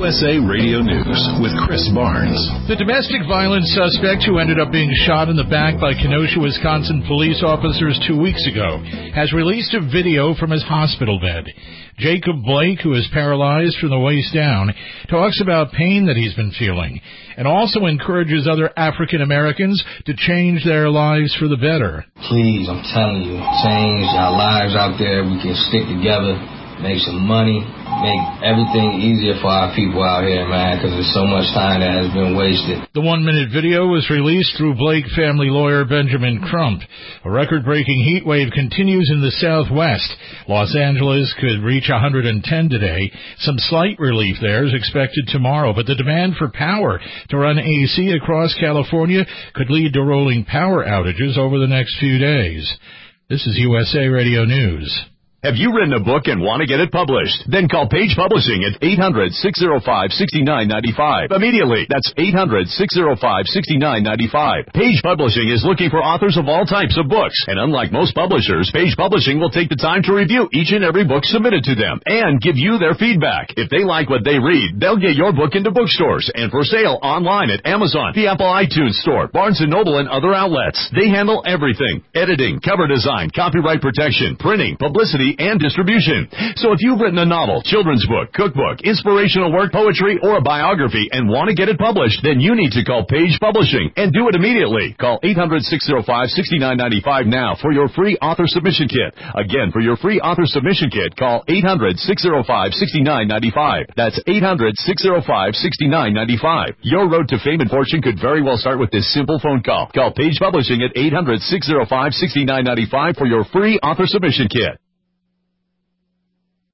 USA Radio News with Chris Barnes. The domestic violence suspect who ended up being shot in the back by Kenosha, Wisconsin police officers 2 weeks ago has released a video from his hospital bed. Jacob Blake, who is paralyzed from the waist down, talks about pain that he's been feeling and also encourages other African Americans to change their lives for the better. Please, I'm telling you, change our lives out there. We can stick together, make some money, make everything easier for our people out here, man, because there's so much time that has been wasted. The 1-minute video was released through Blake family lawyer Benjamin Crump. A record-breaking heat wave continues in the Southwest. Los Angeles could reach 110 today. Some slight relief there is expected tomorrow, but the demand for power to run AC across California could lead to rolling power outages over the next few days. This is USA Radio News. Have you written a book and want to get it published? Then call Page Publishing at 800-605-6995. Immediately. That's 800-605-6995. Page Publishing is looking for authors of all types of books. And unlike most publishers, Page Publishing will take the time to review each and every book submitted to them and give you their feedback. If they like what they read, they'll get your book into bookstores and for sale online at Amazon, the Apple iTunes Store, Barnes & Noble, and other outlets. They handle everything: editing, cover design, copyright protection, printing, publicity, and distribution. So if you've written a novel, children's book, cookbook, inspirational work, poetry, or a biography and want to get it published, then you need to call Page Publishing and do it immediately. Call 800-605-6995 now for your free author submission kit. Again, for your free author submission kit, call 800-605-6995. That's 800-605-6995. Your road to fame and fortune could very well start with this simple phone call. Call Page Publishing at 800-605-6995 for your free author submission kit.